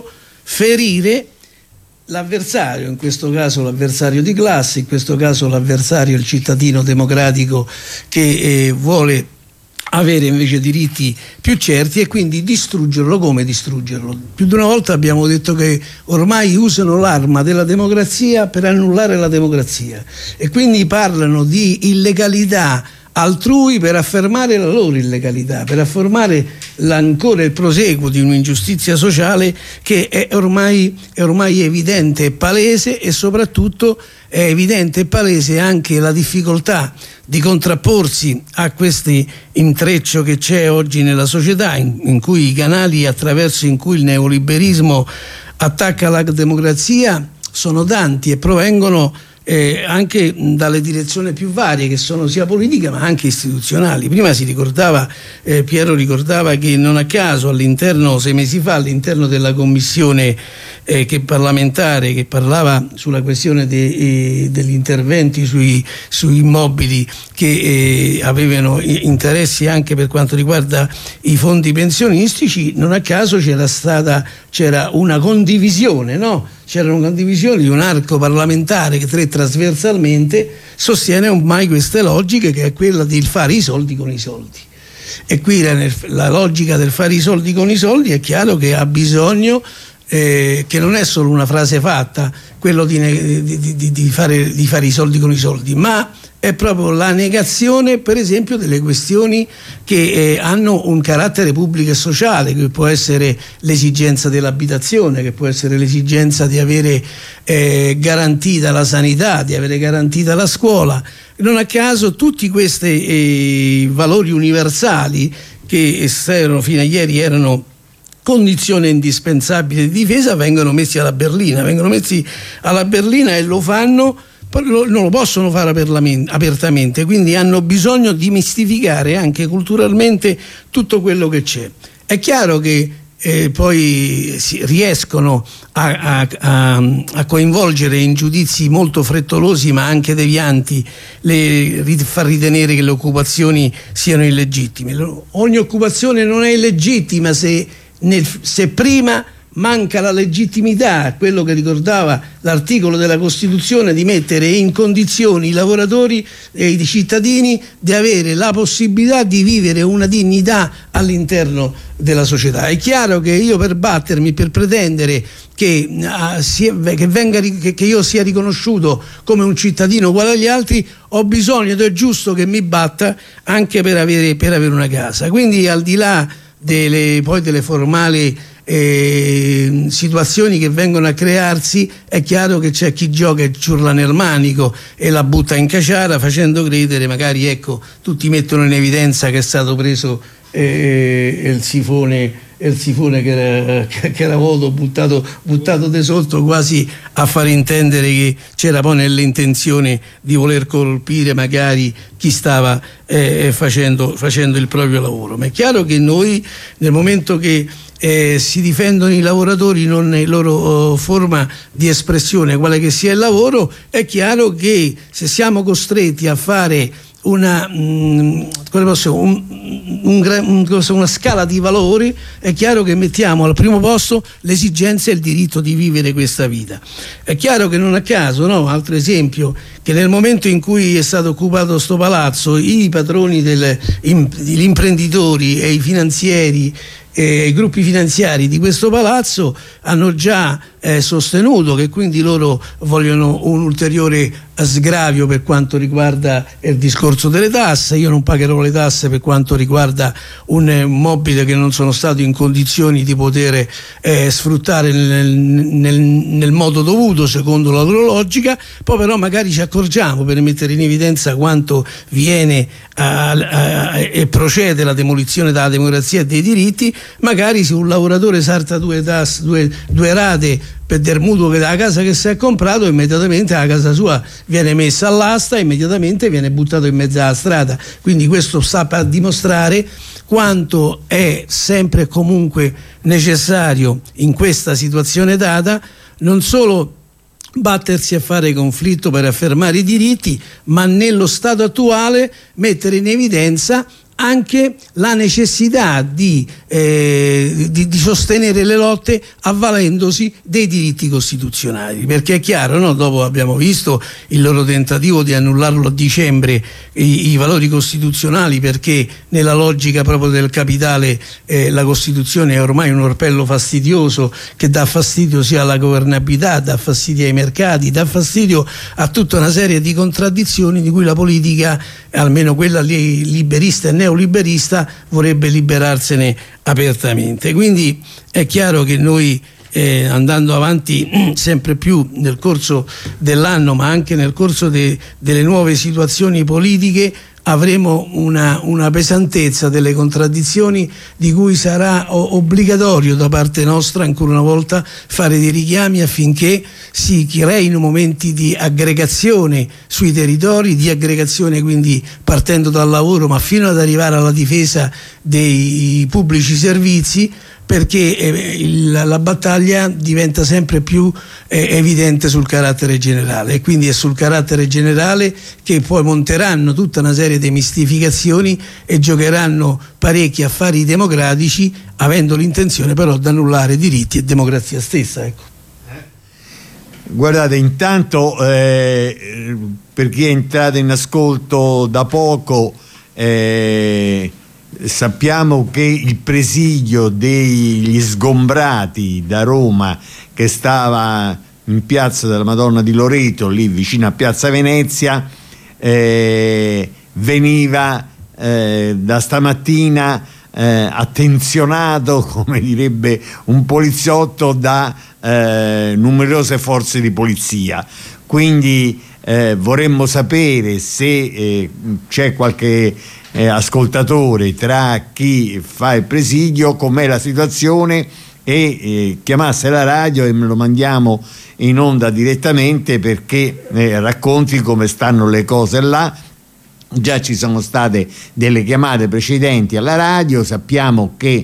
ferire l'avversario, in questo caso l'avversario di classe, in questo caso l'avversario, il cittadino democratico che eh, vuole avere invece diritti più certi, e quindi distruggerlo. Come distruggerlo? Più di una volta abbiamo detto che ormai usano l'arma della democrazia per annullare la democrazia, e quindi parlano di illegalità altrui per affermare la loro illegalità, per affermare ancora il proseguo di un'ingiustizia sociale che è ormai, è ormai evidente e palese, e soprattutto è evidente e palese anche la difficoltà di contrapporsi a questo intreccio che c'è oggi nella società, in, in cui i canali attraverso in cui il neoliberismo attacca la democrazia sono tanti e provengono Eh, anche dalle direzioni più varie, che sono sia politiche ma anche istituzionali. Prima si ricordava, eh, Piero ricordava che non a caso all'interno, sei mesi fa, all'interno della commissione eh, che parlamentare che parlava sulla questione de, eh, degli interventi sui, sui immobili che eh, avevano interessi anche per quanto riguarda i fondi pensionistici, non a caso c'era stata c'era una condivisione, no? C'era una condivisione di un arco parlamentare che tre trasversalmente sostiene ormai queste logiche, che è quella di fare i soldi con i soldi. E qui la, la logica del fare i soldi con i soldi è chiaro che ha bisogno, eh, che non è solo una frase fatta, quello di, di, di, di, fare, di fare i soldi con i soldi, ma è proprio la negazione, per esempio, delle questioni che eh, hanno un carattere pubblico e sociale, che può essere l'esigenza dell'abitazione, che può essere l'esigenza di avere eh, garantita la sanità, di avere garantita la scuola. Non a caso tutti questi eh, valori universali che erano, fino a ieri erano condizione indispensabile di difesa, vengono messi alla berlina, vengono messi alla berlina e lo fanno, non lo possono fare apertamente, quindi hanno bisogno di mistificare anche culturalmente tutto quello che c'è. È chiaro che eh, poi si riescono a, a, a, a coinvolgere in giudizi molto frettolosi ma anche devianti, le, far ritenere che le occupazioni siano illegittime. Ogni occupazione non è illegittima se, nel, se prima manca la legittimità, quello che ricordava l'articolo della Costituzione, di mettere in condizioni i lavoratori e i cittadini di avere la possibilità di vivere una dignità all'interno della società. È chiaro che io, per battermi, per pretendere che, uh, sia, che, venga, che, che io sia riconosciuto come un cittadino uguale agli altri, ho bisogno, ed è giusto che mi batta anche per avere, per avere una casa. Quindi, al di là delle, poi delle formali Eh, situazioni che vengono a crearsi, è chiaro che c'è chi gioca e ciurla nel manico e la butta in caciara, facendo credere, magari, ecco, tutti mettono in evidenza che è stato preso eh, il sifone il sifone che era, che era vuoto, buttato, buttato di sotto, quasi a far intendere che c'era poi nell'intenzione di voler colpire magari chi stava eh, facendo, facendo il proprio lavoro. Ma è chiaro che noi, nel momento che Eh, si difendono i lavoratori non nella loro oh, forma di espressione, quale che sia il lavoro, è chiaro che se siamo costretti a fare una, mh, come posso, un, un, un, una scala di valori, è chiaro che mettiamo al primo posto l'esigenza e il diritto di vivere questa vita. È chiaro che non a caso, no? Altro esempio, che nel momento in cui è stato occupato sto palazzo, i padroni del, gli imprenditori e i finanzieri, Eh, i gruppi finanziari di questo palazzo hanno già eh, sostenuto che quindi loro vogliono un ulteriore sgravio per quanto riguarda il discorso delle tasse. Io non pagherò le tasse per quanto riguarda un eh, mobile che non sono stato in condizioni di poter eh, sfruttare nel, nel, nel modo dovuto, secondo la loro logica. Poi però magari ci accorgiamo, per mettere in evidenza quanto viene a, a, e procede la demolizione della democrazia e dei diritti, magari se un lavoratore salta due, tasse, due, due rate per del mutuo della casa che si è comprato, immediatamente la casa sua viene messa all'asta e immediatamente viene buttato in mezzo alla strada. Quindi questo sta per dimostrare quanto è sempre e comunque necessario, in questa situazione data, non solo battersi a fare conflitto per affermare i diritti, ma nello stato attuale mettere in evidenza anche la necessità di, eh, di, di sostenere le lotte avvalendosi dei diritti costituzionali, perché è chiaro, no? Dopo abbiamo visto il loro tentativo di annullarlo a dicembre i, i valori costituzionali, perché nella logica proprio del capitale eh, la Costituzione è ormai un orpello fastidioso che dà fastidio sia alla governabilità, dà fastidio ai mercati, dà fastidio a tutta una serie di contraddizioni di cui la politica, almeno quella lì liberista e neoliberista, vorrebbe liberarsene apertamente. Quindi è chiaro che noi eh, andando avanti sempre più nel corso dell'anno, ma anche nel corso de, delle nuove situazioni politiche, avremo una, una pesantezza delle contraddizioni di cui sarà o, obbligatorio da parte nostra ancora una volta fare dei richiami affinché si creino momenti di aggregazione sui territori, di aggregazione quindi partendo dal lavoro ma fino ad arrivare alla difesa dei pubblici servizi, perché eh, il, la battaglia diventa sempre più eh, evidente sul carattere generale, e quindi è sul carattere generale che poi monteranno tutta una serie di mistificazioni e giocheranno parecchi affari democratici, avendo l'intenzione però di annullare diritti e democrazia stessa, ecco. Guardate, intanto eh, per chi è entrato in ascolto da poco, eh, sappiamo che il presidio degli sgombrati da Roma, che stava in piazza della Madonna di Loreto, lì vicino a piazza Venezia, eh, veniva eh, da stamattina eh, attenzionato, come direbbe un poliziotto, da eh, numerose forze di polizia. Quindi eh, vorremmo sapere se eh, c'è qualche Eh, ascoltatore tra chi fa il presidio, com'è la situazione, e eh, chiamasse la radio e me lo mandiamo in onda direttamente, perché eh, racconti come stanno le cose là. Già ci sono state delle chiamate precedenti alla radio, sappiamo che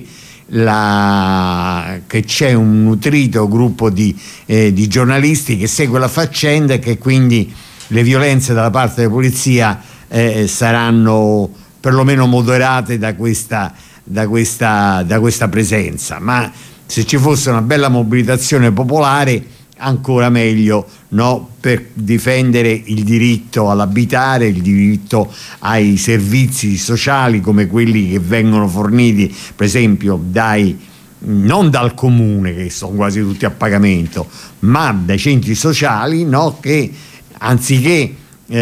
La, che c'è un nutrito gruppo di, eh, di giornalisti che segue la faccenda e che quindi le violenze dalla parte della polizia eh, saranno perlomeno moderate da questa, da questa, da questa presenza, ma se ci fosse una bella mobilitazione popolare ancora meglio, no? Per difendere il diritto all'abitare, il diritto ai servizi sociali come quelli che vengono forniti per esempio dai, non dal comune, che sono quasi tutti a pagamento, ma dai centri sociali, no? Che anziché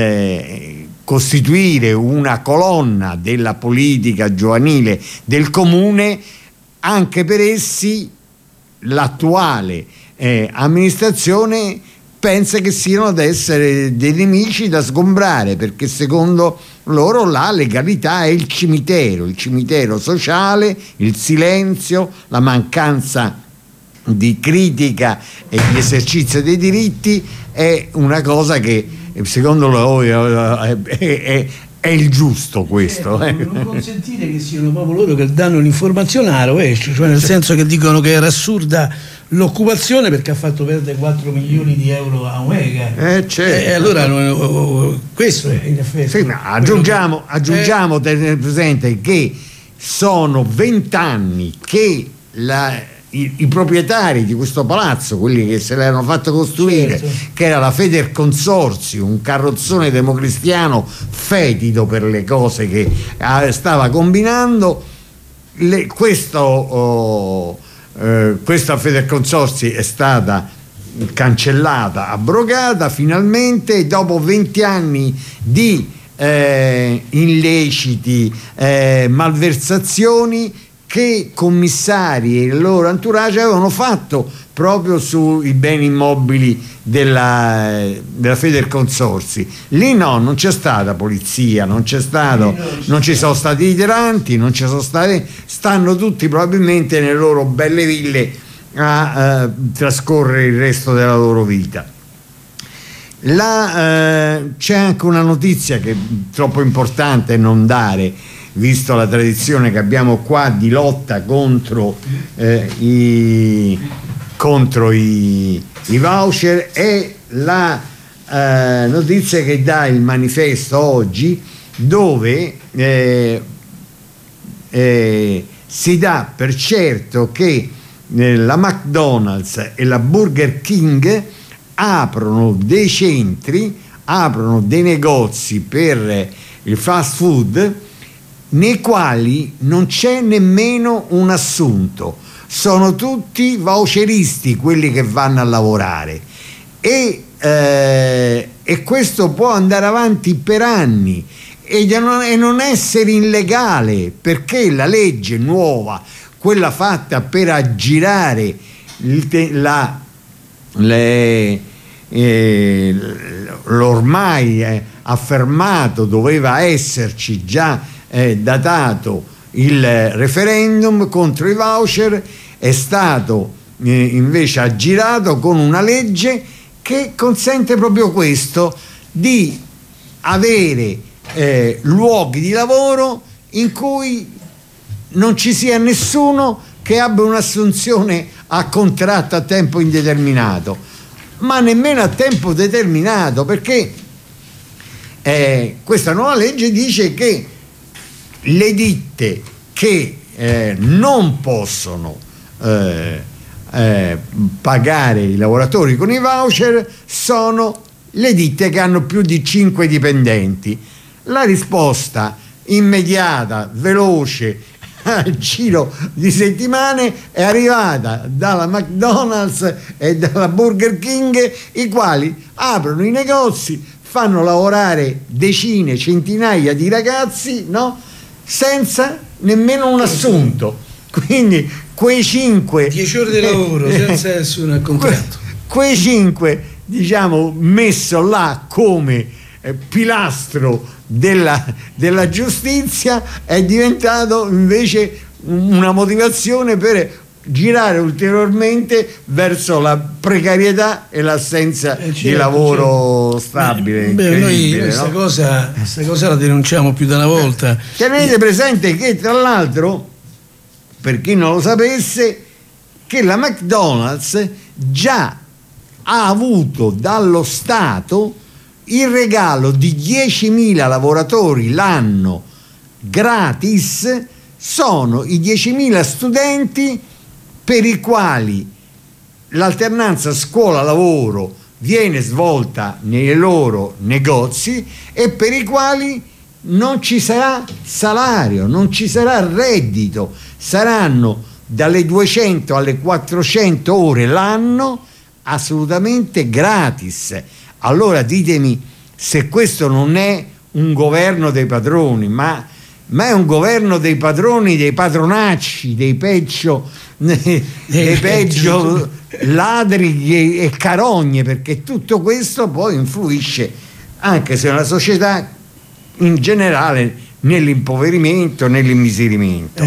eh, costituire una colonna della politica giovanile del comune, anche per essi l'attuale eh, amministrazione pensa che siano ad essere dei nemici da sgombrare, perché secondo loro la legalità è il cimitero, il cimitero sociale, il silenzio, la mancanza di critica e di esercizio dei diritti è una cosa che secondo loro è, è, è, è il giusto, questo. Eh, non consentire che siano proprio loro che danno l'informazione alla rovescia, cioè nel senso che dicono che era assurda l'occupazione perché ha fatto perdere quattro milioni di euro a Omega. Eh, certo. E allora questo è in effetti. Sì, no, aggiungiamo, che, aggiungiamo eh, tenere presente che sono vent'anni che la I, i proprietari di questo palazzo, quelli che se l'erano fatto costruire, certo, che era la Federconsortium, un carrozzone democristiano fetido per le cose che eh, stava combinando, le, questo oh, eh, questa Federconsortium è stata cancellata, abrogata finalmente, e dopo venti anni di eh, illeciti, eh, malversazioni che commissari e il loro entourage avevano fatto proprio sui beni immobili della, della Federconsortium. Lì no, non c'è stata polizia, non c'è stato, non ci sono stati idranti, non ci sono stati, stanno tutti probabilmente nelle loro belle ville a eh, trascorrere il resto della loro vita. La, eh, c'è anche una notizia che è troppo importante non dare, visto la tradizione che abbiamo qua di lotta contro eh, i, contro i, i voucher, è la eh, notizia che dà il Manifesto oggi, dove eh, eh, si dà per certo che eh, la McDonald's e la Burger King aprono dei centri, aprono dei negozi per il fast food nei quali non c'è nemmeno un assunto, sono tutti voucheristi quelli che vanno a lavorare e, eh, e questo può andare avanti per anni e non, e non essere illegale, perché la legge nuova, quella fatta per aggirare il, la, le, eh, l'ormai eh, affermato, doveva esserci già eh, datato il referendum contro i voucher, è stato eh, invece aggirato con una legge che consente proprio questo, di avere eh, luoghi di lavoro in cui non ci sia nessuno che abbia un'assunzione a contratto a tempo indeterminato, ma nemmeno a tempo determinato, perché eh, questa nuova legge dice che le ditte che eh, non possono eh, eh, pagare i lavoratori con i voucher sono le ditte che hanno più di cinque dipendenti. La risposta immediata, veloce, al giro di settimane è arrivata dalla McDonald's e dalla Burger King, i quali aprono i negozi, fanno lavorare decine, centinaia di ragazzi, no? Senza nemmeno un assunto. Quindi quei cinque dieci ore di lavoro eh, senza nessun contratto. Que, quei cinque, diciamo, messo là come eh, pilastro della, della giustizia, è diventato invece una motivazione per girare ulteriormente verso la precarietà e l'assenza eh, certo, di lavoro certo. stabile. Beh, beh, noi questa, no? cosa, questa cosa la denunciamo più di una volta. Tenete presente che, tra l'altro, per chi non lo sapesse, che la McDonald's già ha avuto dallo Stato il regalo di diecimila lavoratori l'anno gratis. Sono i diecimila studenti per i quali l'alternanza scuola-lavoro viene svolta nei loro negozi e per i quali non ci sarà salario, non ci sarà reddito, saranno dalle duecento alle quattrocento ore l'anno assolutamente gratis. Allora ditemi se questo non è un governo dei padroni, ma, ma è un governo dei padroni, dei padronacci, dei peggio, dei peggio ladri e carogne, perché tutto questo poi influisce anche se nella società in generale nell'impoverimento, nell'immiserimento.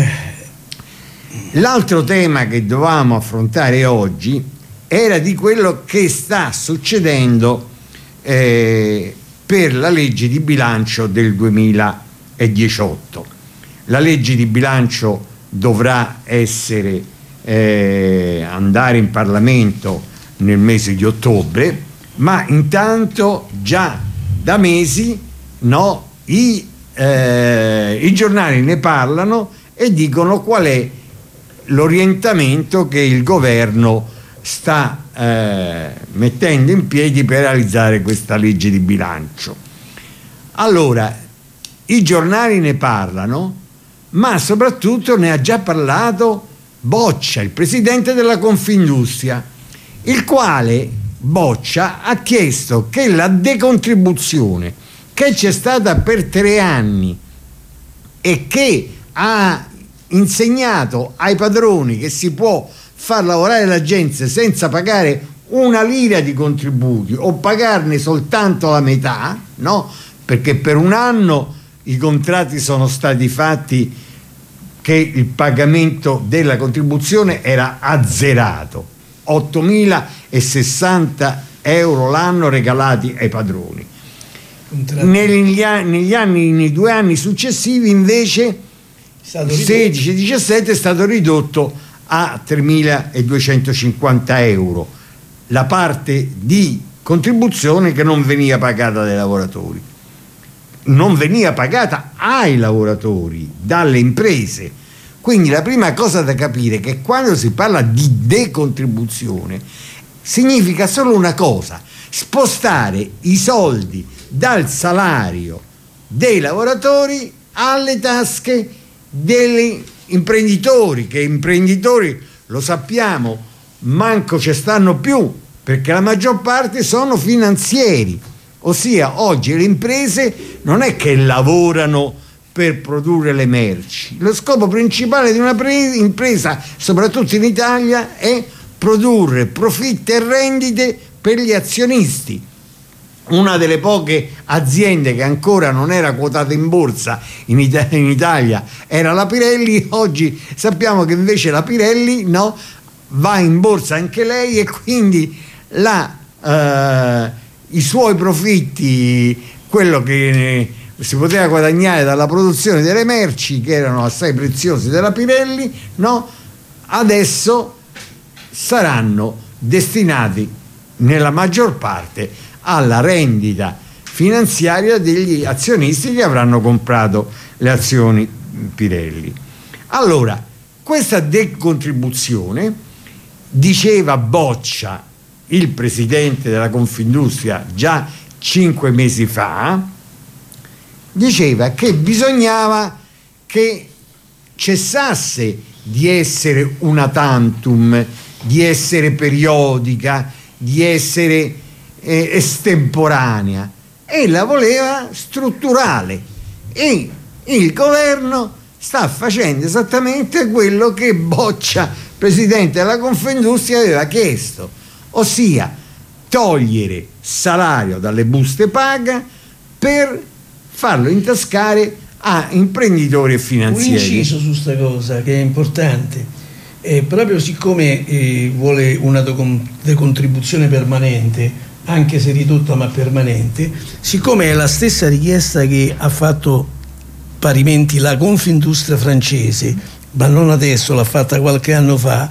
L'altro tema che dovevamo affrontare oggi era di quello che sta succedendo eh, per la legge di bilancio del duemiladiciotto. La legge di bilancio dovrà essere eh, andare in Parlamento nel mese di ottobre, ma intanto già da mesi no, i, eh, i giornali ne parlano e dicono qual è l'orientamento che il governo sta eh, mettendo in piedi per realizzare questa legge di bilancio. Allora, i giornali ne parlano, ma soprattutto ne ha già parlato Boccia, il presidente della Confindustria, il quale, Boccia, ha chiesto che la decontribuzione che c'è stata per tre anni e che ha insegnato ai padroni che si può far lavorare la gente senza pagare una lira di contributi o pagarne soltanto la metà, no? Perché per un anno i contratti sono stati fatti che il pagamento della contribuzione era azzerato, ottomilasessanta euro l'anno regalati ai padroni. Negli anni, negli anni, nei due anni successivi invece sedici diciassette è stato ridotto a tremiladuecentocinquanta euro la parte di contribuzione che non veniva pagata dai lavoratori. non veniva pagata ai lavoratori dalle imprese. Quindi la prima cosa da capire è che quando si parla di decontribuzione significa solo una cosa: spostare i soldi dal salario dei lavoratori alle tasche degli imprenditori, che imprenditori, lo sappiamo, manco ci stanno più, perché la maggior parte sono finanzieri, ossia oggi le imprese non è che lavorano per produrre le merci. Lo scopo principale di una pre- impresa, soprattutto in Italia, è produrre profitti e rendite per gli azionisti. Una delle poche aziende che ancora non era quotata in borsa in, Ita- in Italia era la Pirelli. Oggi sappiamo che invece la Pirelli, no, va in borsa anche lei, e quindi la, eh, i suoi profitti, quello che si poteva guadagnare dalla produzione delle merci, che erano assai preziose della Pirelli, no, adesso saranno destinati nella maggior parte alla rendita finanziaria degli azionisti che avranno comprato le azioni Pirelli. Allora, questa decontribuzione, diceva Boccia, il presidente della Confindustria, già cinque mesi fa, diceva che bisognava che cessasse di essere una tantum, di essere periodica, di essere eh, estemporanea, e la voleva strutturale, e il governo sta facendo esattamente quello che Boccia, presidente della Confindustria, aveva chiesto, ossia togliere salario dalle buste paga per farlo intascare a imprenditori e finanzieri. Un inciso su sta cosa che è importante. Eh, proprio siccome eh, vuole una decontribuzione permanente, anche se ridotta ma permanente, siccome è la stessa richiesta che ha fatto parimenti la Confindustria francese, ma non adesso, l'ha fatta qualche anno fa,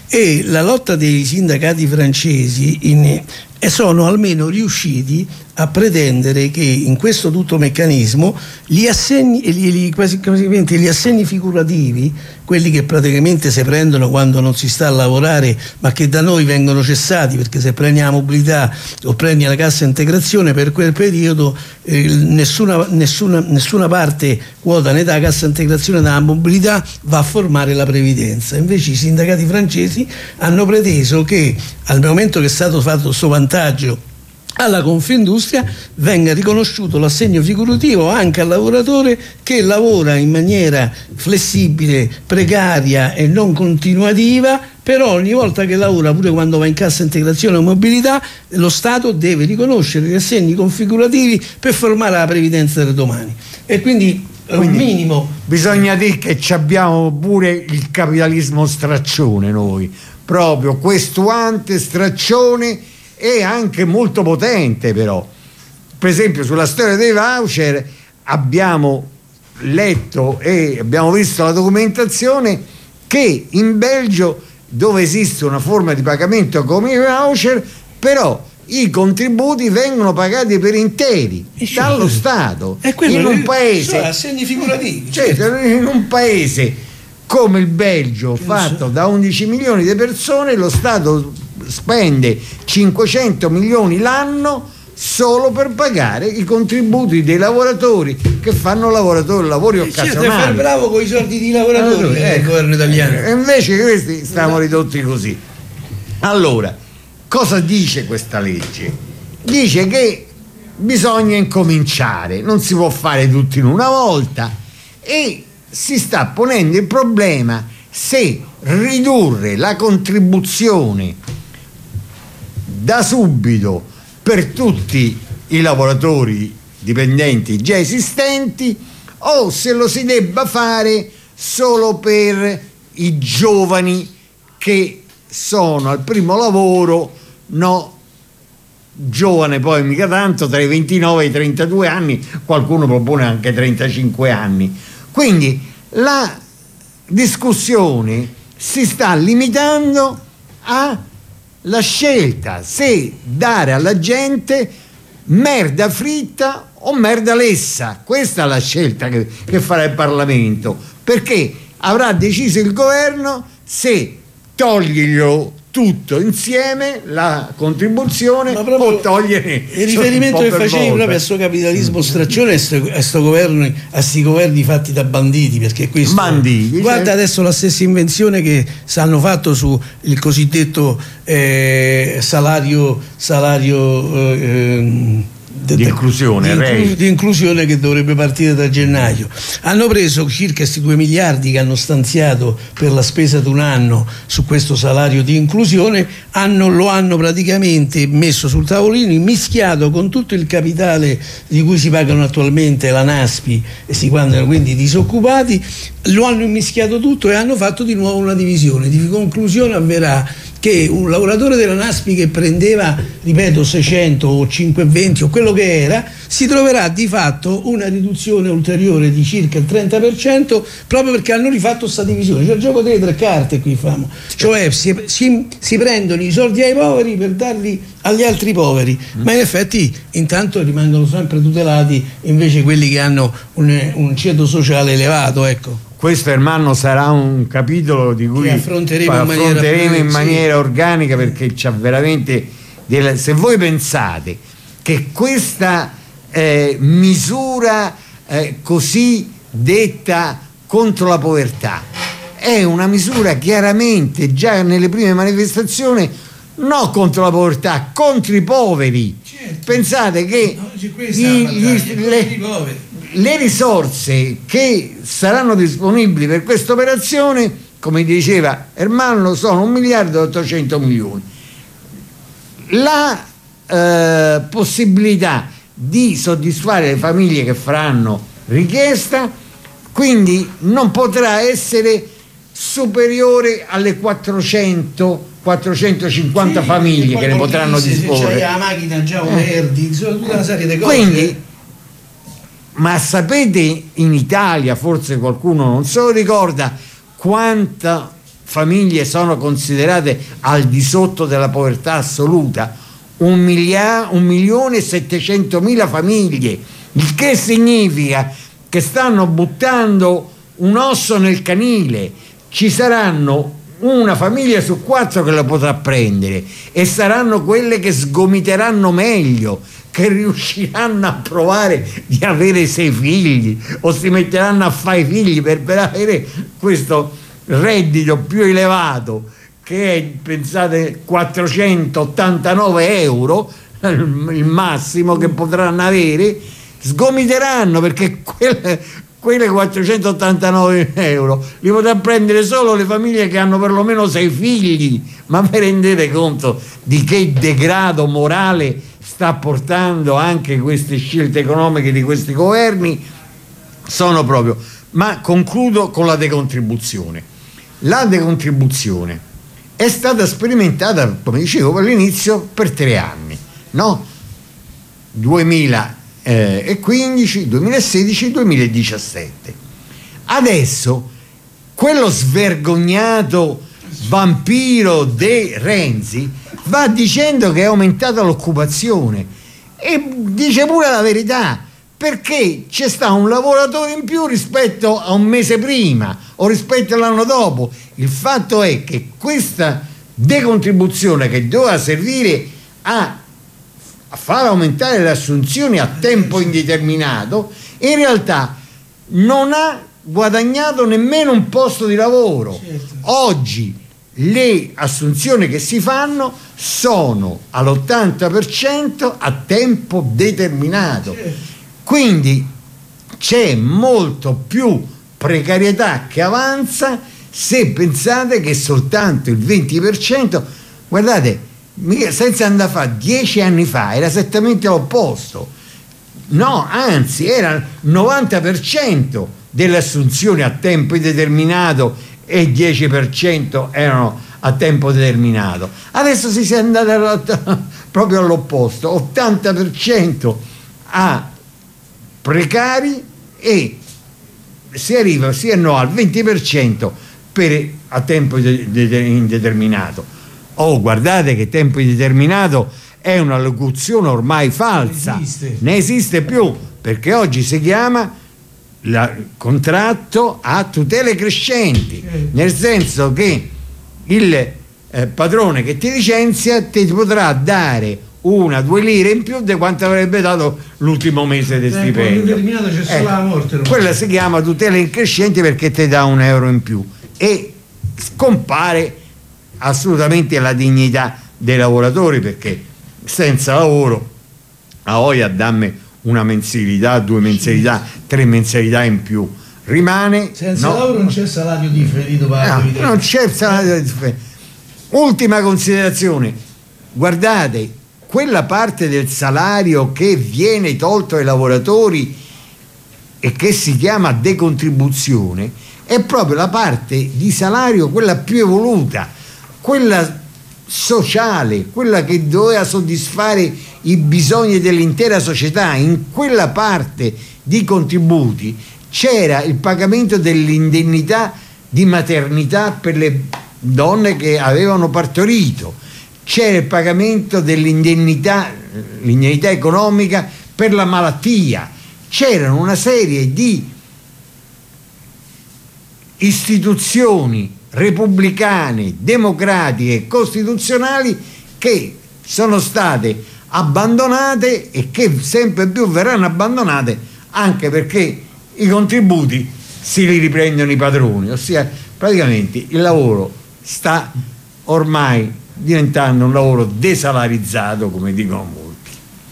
e la lotta dei sindacati francesi in, e sono almeno riusciti a pretendere che in questo tutto meccanismo gli assegni, gli, gli, quasi, quasi, gli assegni figurativi, quelli che praticamente si prendono quando non si sta a lavorare, ma che da noi vengono cessati, perché se prendi la mobilità o prendi la cassa integrazione per quel periodo, eh, nessuna, nessuna, nessuna parte quota né da cassa integrazione né dalla mobilità va a formare la previdenza. Invece i sindacati francesi hanno preteso che al momento che è stato fatto questo vantaggio alla Confindustria venga riconosciuto l'assegno figurativo anche al lavoratore che lavora in maniera flessibile, precaria e non continuativa, però ogni volta che lavora, pure quando va in cassa integrazione o mobilità, lo Stato deve riconoscere gli assegni configurativi per formare la previdenza del domani. E quindi è un minimo. Bisogna dire che abbiamo pure il capitalismo straccione noi, proprio questuante, straccione, e anche molto potente. Però per esempio sulla storia dei voucher abbiamo letto e abbiamo visto la documentazione che in Belgio, dove esiste una forma di pagamento come i voucher, però i contributi vengono pagati per interi dallo Stato, in un paese, assegni figurativi, cioè, in un paese come il Belgio, fatto da undici milioni di persone, lo Stato spende cinquecento milioni l'anno solo per pagare i contributi dei lavoratori che fanno lavoratori, lavori occasionali. Certo, far bravo con i soldi di lavoratori, allora, eh, il governo italiano. E invece questi stanno ridotti così. Allora, cosa dice questa legge? Dice che bisogna incominciare, non si può fare tutto in una volta, e si sta ponendo il problema se ridurre la contribuzione da subito per tutti i lavoratori dipendenti già esistenti o se lo si debba fare solo per i giovani che sono al primo lavoro, no, giovane poi mica tanto, tra i ventinove e i trentadue anni, qualcuno propone anche trentacinque anni. Quindi la discussione si sta limitando alla scelta se dare alla gente merda fritta o merda lessa. Questa è la scelta che, che farà il Parlamento, perché avrà deciso il governo se toglierlo tutto insieme la contribuzione o togliere il riferimento che facevi proprio a questo capitalismo mm. straccione, a sto governo, a sti governi fatti da banditi, perché questo banditi, guarda cioè... adesso la stessa invenzione che hanno fatto su il cosiddetto eh, salario salario eh, di inclusione, di, inclu- di inclusione che dovrebbe partire da gennaio. Hanno preso circa questi due miliardi che hanno stanziato per la spesa di un anno su questo salario di inclusione, hanno, lo hanno praticamente messo sul tavolino, mischiato con tutto il capitale di cui si pagano attualmente la NASPI e si pagano quindi i disoccupati, lo hanno mischiato tutto e hanno fatto di nuovo una divisione. Di conclusione avverrà che un lavoratore della NASPI che prendeva, ripeto, seicento o cinquecentoventi o quello che era, si troverà di fatto una riduzione ulteriore di circa il trenta per cento proprio perché hanno rifatto questa divisione. C'è il gioco delle tre carte qui, famo. Cioè si, si, si prendono i soldi ai poveri per darli agli altri poveri, mm. ma in effetti intanto rimangono sempre tutelati invece quelli che hanno un, un ceto sociale elevato, ecco. Questo, Ermanno, sarà un capitolo di cui che affronteremo, affronteremo in maniera, in maniera sì. organica, perché c'ha veramente del, se voi pensate che questa eh, misura eh, così detta contro la povertà è una misura chiaramente già nelle prime manifestazioni no contro la povertà, contro i poveri. Certo. Pensate che no, gli, gli, le, le risorse che saranno disponibili per questa operazione, come diceva Ermanno, sono un miliardo e ottocento milioni. La eh, possibilità di soddisfare le famiglie che faranno richiesta quindi non potrà essere superiore alle quattrocento quattrocentocinquanta sì, famiglie che ne potranno disporre. Se c'hai la macchina già o verdi, insomma, tutta una serie di cose. Quindi, ma sapete in Italia, forse qualcuno non se lo ricorda, quante famiglie sono considerate al di sotto della povertà assoluta? Un, milia- un milione e settecentomila famiglie, il che significa che stanno buttando un osso nel canile. Ci saranno una famiglia su quattro che la potrà prendere e saranno quelle che sgomiteranno meglio, che riusciranno a provare di avere sei figli o si metteranno a fare figli per, per avere questo reddito più elevato che è, pensate, quattrocentottantanove euro, il massimo che potranno avere. Sgomiteranno perché quelle, quelle quattrocentottantanove euro li potrà prendere solo le famiglie che hanno perlomeno sei figli. Ma vi rendete conto di che degrado morale sta portando anche queste scelte economiche di questi governi? Sono proprio. Ma concludo con la decontribuzione. La decontribuzione è stata sperimentata, come dicevo all'inizio, per tre anni, no? duemilaquindici, duemilasedici, duemiladiciassette. Adesso quello svergognato vampiro De Renzi va dicendo che è aumentata l'occupazione e dice pure la verità, perché c'è stato un lavoratore in più rispetto a un mese prima o rispetto all'anno dopo. Il fatto è che questa decontribuzione, che doveva servire a a far aumentare le assunzioni a tempo indeterminato, in realtà non ha guadagnato nemmeno un posto di lavoro. Certo. Oggi le assunzioni che si fanno sono all'ottanta per cento a tempo determinato. Certo. Quindi c'è molto più precarietà che avanza, se pensate che soltanto il venti per cento, guardate, senza andare a fare, dieci anni fa era esattamente l'opposto, no, anzi era il novanta per cento delle assunzioni a tempo indeterminato e il dieci per cento erano a tempo determinato. Adesso si è andati proprio all'opposto, ottanta per cento a precari e si arriva sì e no al venti per cento per a tempo indeterminato. Oh, guardate che tempo indeterminato è una locuzione ormai falsa, non esiste. Ne esiste più, perché oggi si chiama la, contratto a tutele crescenti, nel senso che il eh, padrone che ti licenzia ti potrà dare una, due lire in più di quanto avrebbe dato l'ultimo mese di stipendio. C'è solo ecco, la morte, no? Quella si chiama tutela increscenti perché ti dà un euro in più e scompare assolutamente la dignità dei lavoratori, perché senza lavoro a voglia dammi una mensilità, due mensilità, tre mensilità in più, rimane senza no, lavoro non c'è salario differito, no, non c'è salario differito. Ultima considerazione, guardate, quella parte del salario che viene tolto ai lavoratori e che si chiama decontribuzione è proprio la parte di salario quella più evoluta, quella sociale, quella che doveva soddisfare i bisogni dell'intera società. In quella parte di contributi c'era il pagamento dell'indennità di maternità per le donne che avevano partorito, c'era il pagamento dell'indennità, l'indennità economica per la malattia, c'erano una serie di istituzioni repubblicane, democratiche e costituzionali che sono state abbandonate e che sempre più verranno abbandonate, anche perché i contributi si li riprendono i padroni, ossia praticamente il lavoro sta ormai diventando un lavoro desalarizzato, come dicono molti.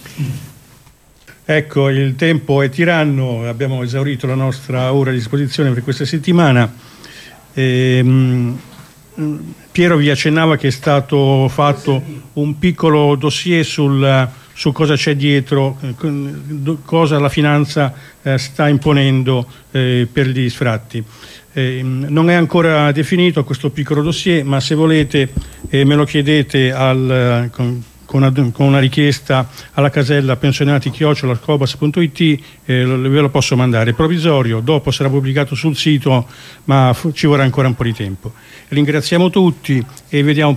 Ecco, il tempo è tiranno, abbiamo esaurito la nostra ora a disposizione per questa settimana. E, mh, Piero vi accennava che è stato fatto un piccolo dossier sul, su cosa c'è dietro, eh, cosa la finanza eh, sta imponendo eh, per gli sfratti. Eh, non è ancora definito questo piccolo dossier, ma se volete eh, me lo chiedete al, con, con, una, con una richiesta alla casella pensionati chiocciola arcobas punto it, eh, ve lo posso mandare. Provvisorio, dopo sarà pubblicato sul sito, ma ci vorrà ancora un po' di tempo. Ringraziamo tutti e vediamo